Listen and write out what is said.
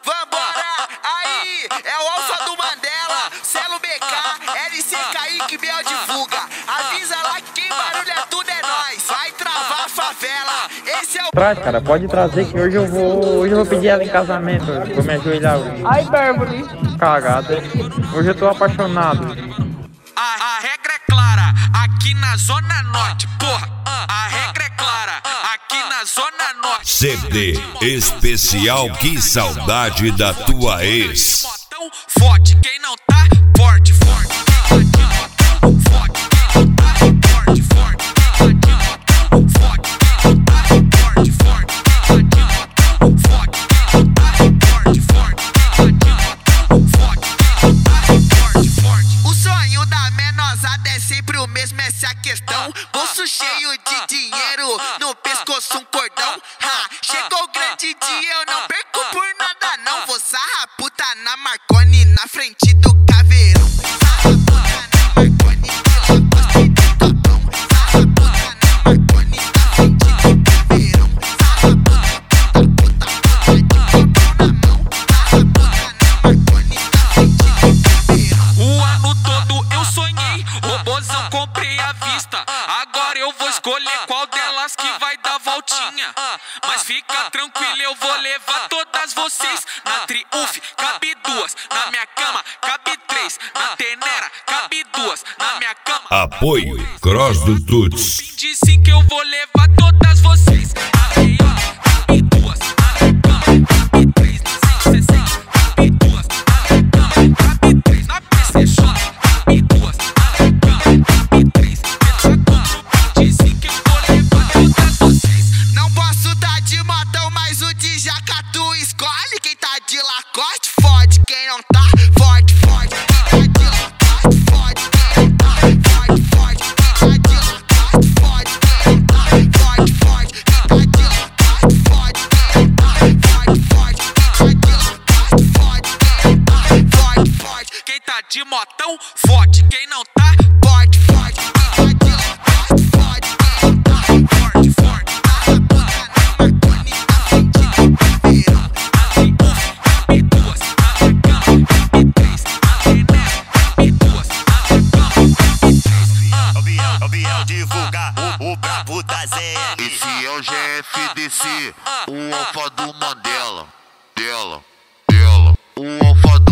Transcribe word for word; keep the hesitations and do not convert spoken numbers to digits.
Vambora, aí, é o Alfa do Mandela, Celo B K, L C Kaique Biel divulga. Avisa lá que quem barulha tudo é nós, vai travar a favela. Esse é o... Traz, cara, pode trazer que hoje eu vou, hoje eu vou pedir ela em casamento, vou me ajoelhar hoje. Ai, Beverly. Cagada, hoje eu tô apaixonado. A, a regra é clara, aqui na Zona Norte, porra. A regra é clara, aqui na Zona Norte. C D especial Que Saudade da Tua Ex. Motão forte, quem não tá, forte, forte. Forte, forte, forte. Forte, forte, forte. O sonho da menosada é sempre o mesmo, essa é a questão. Bolso cheio de dinheiro, no pescoço um cordão. Ha, chegou o grande dia, eu não perco por nada não. Vou sarrar puta na Marconi, na frente do caveirão. Sarra puta na Marconi, que ela gosta de capão. Sarra puta na Marconi, na frente do caveirão. Sarra puta, puta, puta, puta, de capão na mão. Sarra puta na Marconi, na frente do caveirão. O ano todo eu sonhei, robozão comprei à vista. Agora eu vou escolher qual delas que vai dar voltinha. Mas fica tranquilo, eu vou levar todas vocês. Na Triumph cabe duas, na minha cama cabe três. Na Tenera cabe duas, na minha cama. Apoio Cross do Tuts. vinte e cinco eu vou levar todas vocês. Aí, ó, cabe duas, na minha cama cabe três. Na cento e sessenta cabe duas, na minha cama cabe três. Na P C X cabe duas, na minha cama cabe três. Pela Compro vinte e cinco eu vou levar todas vocês. Não posso tá de motão, mas o de jaca tu escolhe. Quem tá de Lacoste fode, quem não tá forte, forte. Quem tá de Lacoste fode, quem não tá forte, forte. Quem tá de Lacoste fode, quem não tá forte, forte. Quem tá de Lacoste fode, quem não tá forte, forte. Quem tá de Lacoste fode, quem não tá forte, forte. Quem tá de motão forte, quem não tá forte, forte. Quem tá de Lacoste fode, quem não tá forte, forte. Sarra puta na Marconi, na frente do caveirão. A Triumph cabe duas, na minha cama cabe três. A Tenera cabe duas, na minha cama cabe três. O Biel, o Biel divulga o, o brabo da Z N. Esse é o G F D C, o Alfa do Mandela, dela, dela, o Alfa do